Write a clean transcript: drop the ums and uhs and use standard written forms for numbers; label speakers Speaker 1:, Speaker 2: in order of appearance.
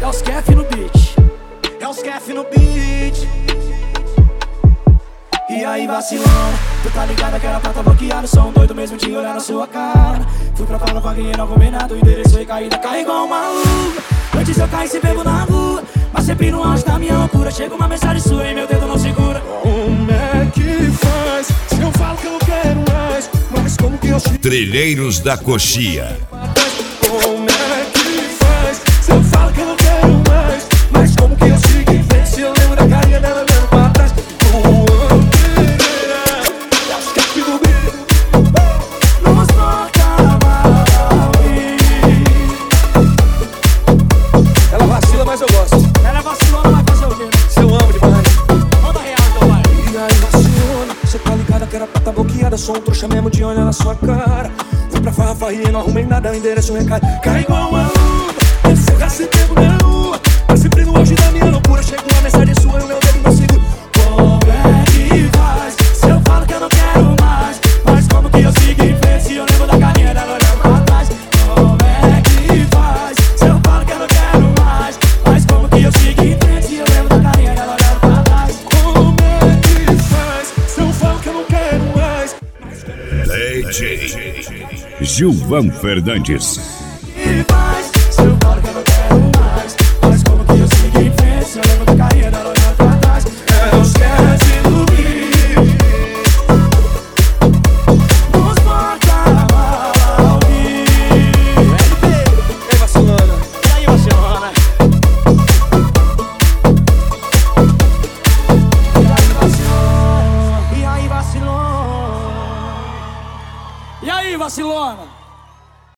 Speaker 1: os Kef no beat. É os Kef no beat. E aí vacilão, tu tá ligado que era pra tá bloqueado. Sou um doido mesmo de olhar na sua cara. Fui pra fala, paguei não combinado. O endereço foi caída, cai igual um maluco. Antes eu caí se bebo na rua, mas sempre no auge da minha loucura. Chega uma mensagem sua e meu dedo não segura.
Speaker 2: Como é que faz? Se eu falo que eu não quero mais, mas como que eu...
Speaker 3: Trilheiros da Coxia.
Speaker 2: Como é que faz? Se eu falo que eu não quero mais, mas como que eu sigo em frente? Se eu lembro da carinha dela olhando pra trás. Ela vacila, mas eu gosto.
Speaker 1: Ela vacilona, vai fazer o quê?
Speaker 2: Se eu amo demais.
Speaker 1: Manda real então, vai.
Speaker 2: E aí vacilona, cê tá ligada que era pra tá bloqueada. Sou um trouxa mesmo de olhar na sua cara. Fui pra farra e não arrumei nada, o endereço recai. Cai igual uma luva, antes eu já se tempo na rua. Mas sempre no auge da minha loucura. Chega uma mensagem sua e o meu dedo não segura.
Speaker 1: Como é que faz? Se eu falo que eu não quero mais, mas como que eu sigo em frente? Se eu lembro da carinha dela olhando pra trás. Como é que faz? Se eu falo que eu não quero mais, mas como que eu sigo em frente? Se eu lembro da carinha dela olhando pra trás.
Speaker 2: Como é que faz? Se eu falo que eu não quero mais.
Speaker 3: DJ Gilvan Fernandes.
Speaker 1: Que faz? Se eu falo que eu não quero mais, mas como que eu sigo em frente? Se eu lembro da carinha dela olhando pra trás.